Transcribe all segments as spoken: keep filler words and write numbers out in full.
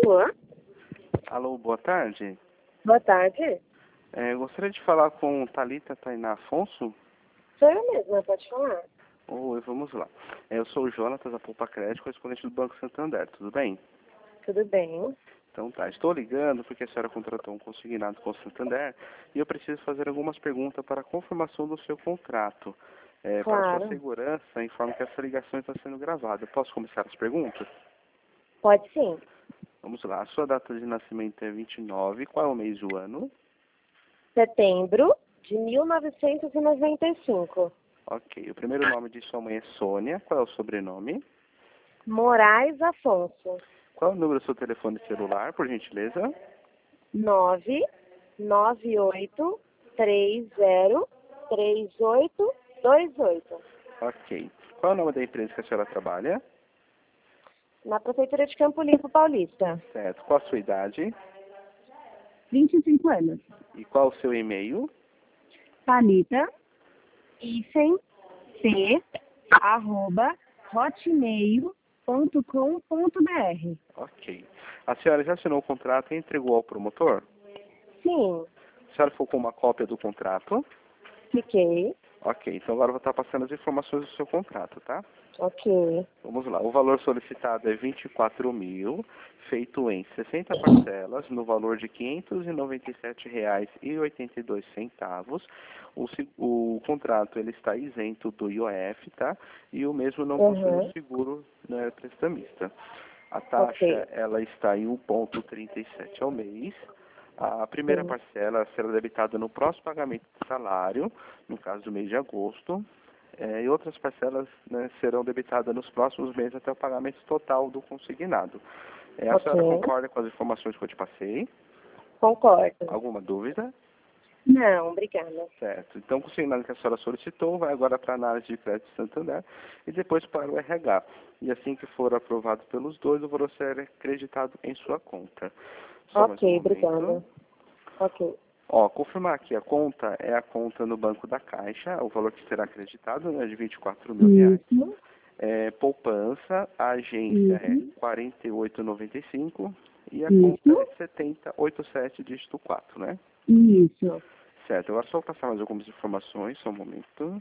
Alô? Alô, boa tarde. Boa tarde. É, gostaria de falar com Thalita Tainá Afonso. Sou eu mesma, pode falar. Oi, vamos lá. É, eu sou o Jonatas, da Poupa Crédito, correspondente do Banco Santander, tudo bem? Tudo bem? Então tá, estou ligando porque a senhora contratou um consignado com o Santander e eu preciso fazer algumas perguntas para a confirmação do seu contrato. É, para sua Claro. segurança, informo que essa ligação está sendo gravada. Posso começar as perguntas? Pode sim. Vamos lá. A sua data de nascimento é vinte e nove, qual é o mês do ano? Setembro de mil novecentos e noventa e cinco. Ok. O primeiro nome de sua mãe é Sônia. Qual é o sobrenome? Moraes Afonso. Qual é o número do seu telefone celular, por gentileza? nove nove oito três zero três oito dois oito. Ok. Qual é o nome da empresa que a senhora trabalha? Na Prefeitura de Campo Limpo Paulista. Certo. Qual a sua idade? vinte e cinco anos. E qual o seu e-mail? Thalita, hífen, c, arroba, hotmail ponto com ponto br. Ok. A senhora já assinou o contrato e entregou ao promotor? Sim, A senhora ficou com uma cópia do contrato? fiquei. Ok. Então agora eu vou estar passando as informações do seu contrato, tá? Ok. Vamos lá. O valor solicitado é vinte e quatro mil, feito em sessenta parcelas, no valor de quinhentos e noventa e sete reais e oitenta e dois centavos. O, se- o contrato ele está isento do I O F, tá? E o mesmo não possui Uhum. o seguro, né, prestamista. A taxa Ok. ela está em um vírgula trinta e sete ao mês. A primeira Sim. parcela será debitada no próximo pagamento do salário, no caso do mês de agosto. É, e outras parcelas, né, serão debitadas nos próximos meses até o pagamento total do consignado. É, a senhora Ok. concorda com as informações que eu te passei? Concordo. Alguma dúvida? Não, obrigada. Certo. Então, o consignado que a senhora solicitou vai agora para a análise de crédito Santander e depois para o R H. E assim que for aprovado pelos dois, o valor será acreditado em sua conta. Só mais um Ok, momento. obrigada. Ok. Ó, confirmar aqui a conta é a conta no Banco da Caixa, o valor que será acreditado é de vinte e quatro mil reais. Isso. É, poupança, a agência é Isso. quarenta e oito e noventa e cinco e a conta é Isso. setenta e oitenta e sete, dígito quatro, né? Isso. Certo, agora só vou passar mais algumas informações, só um momento.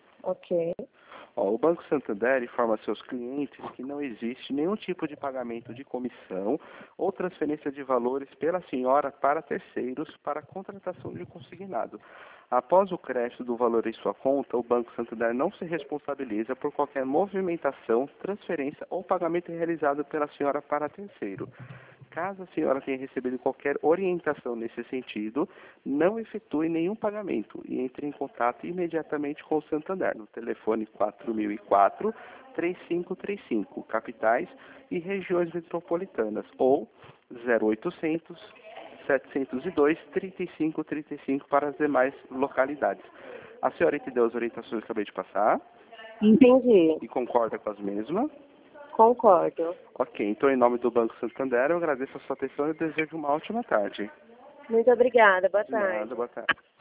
Ok. Ó, o Banco Santander informa a seus clientes que não existe nenhum tipo de pagamento de comissão ou transferência de valores pela senhora para terceiros para a contratação de consignado. Após o crédito do valor em sua conta, o Banco Santander não se responsabiliza por qualquer movimentação, transferência ou pagamento realizado pela senhora para terceiro. Caso a senhora tenha recebido qualquer orientação nesse sentido, não efetue nenhum pagamento e entre em contato imediatamente com o Santander no telefone quatro mil e quatro, três cinco três cinco, capitais e regiões metropolitanas, ou zero oitocentos, setecentos e dois, trinta e cinco trinta e cinco para as demais localidades. A senhora entendeu as orientações que eu acabei de passar Entendi. e concorda com as mesmas? Concordo. Ok, então em nome do Banco Santander eu agradeço a sua atenção e desejo uma ótima tarde. Muito obrigada. Boa De nada, tarde. boa tarde.